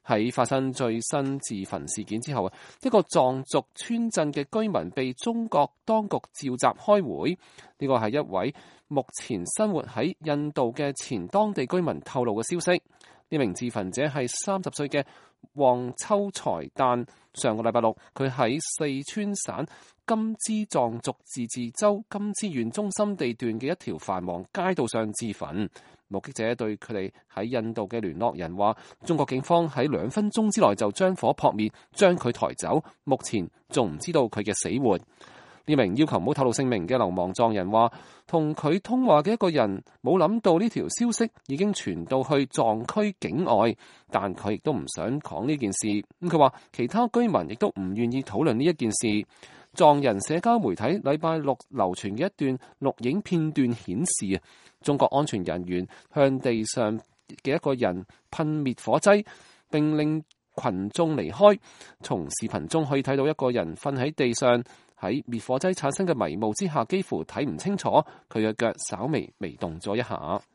喺發生最新自焚事件之後，一個藏族村鎮嘅居民被中國當局召集開會。呢個係一位目前生活喺印度嘅前當地居民透露嘅消息。呢名自焚者係30歲嘅旺秋才旦。上個禮拜六，佢喺四川省金枝藏族自治州金枝縣中心地段嘅一條繁忙街道上自焚。目擊者對佢哋喺印度嘅聯絡人話，中國警方喺2分鐘之內就將火撲滅，將佢抬走，目前仲唔知道佢嘅死活。呢名要求唔好透露姓名嘅流亡藏人話，同佢通話嘅一個人冇諗到呢條消息已經傳到去藏區境外，但佢亦都唔想講呢件事。咁佢話其他居民亦都唔願意討論呢一件事。藏人社交媒體禮拜六流傳嘅一段錄影片段顯示，中國安全人員向地上嘅一個人噴滅火劑，並令群眾離開。從視頻中可以睇到一個人瞓喺地上，喺滅火劑產生嘅迷霧之下，幾乎睇唔清楚，佢嘅腳稍微微動咗一下。